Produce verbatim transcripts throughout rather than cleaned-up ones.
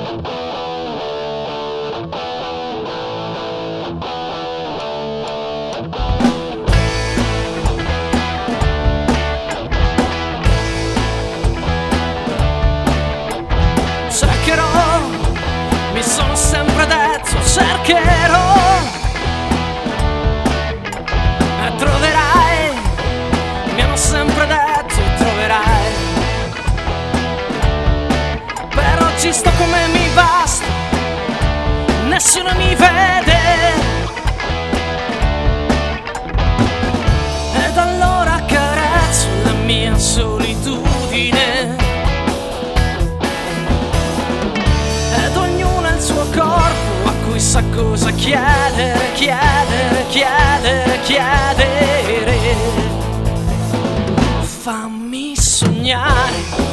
Cercherò, mi sono sempre detto, cercherò e troverai, mi hanno sempre detto, troverai. Per oggi sto come mi basta, nessuno mi vede, ed allora accarezzo la mia solitudine. Corpo a cui sa cosa chiedere, chiedere, chiedere, chiedere. Fammi sognare,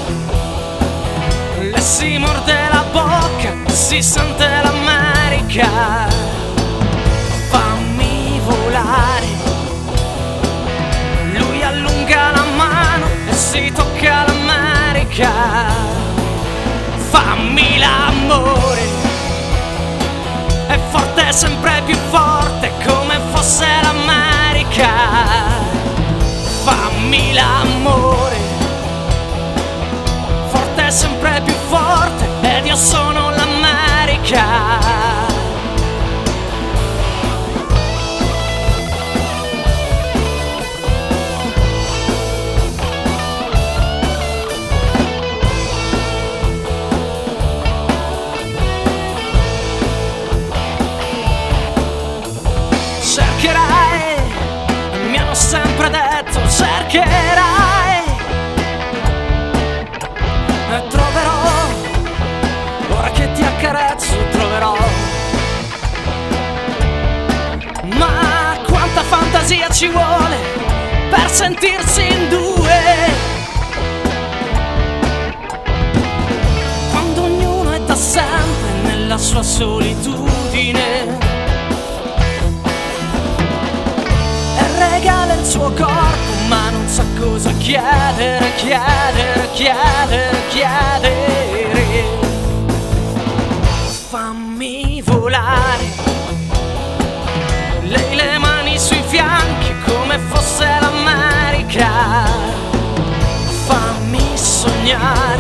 le si morde la bocca, si sente l'America. Fammi volare, lui allunga la mano e si tocca l'America. Fammi l'amore, è forte, sempre più forte, come fosse l'America. Fammi l'amore, forte, sempre più forte, ed io sono l'America. Cercherai, mi hanno sempre detto, cercherai e troverò, ora che ti accarezzo troverò. Ma quanta fantasia ci vuole per sentirsi in due, quando ognuno è da sempre nella sua solitudine. Regala il suo corpo ma non sa cosa chiedere, chiedere, chiedere, chiedere. Fammi volare, lei le mani sui fianchi come fosse l'America. Fammi sognare,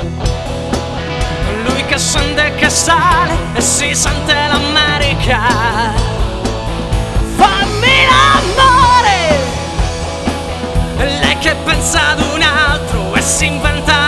lui che scende e che sale e si sente l'America. Fammi l'amore, lei che pensa ad un altro e si inventa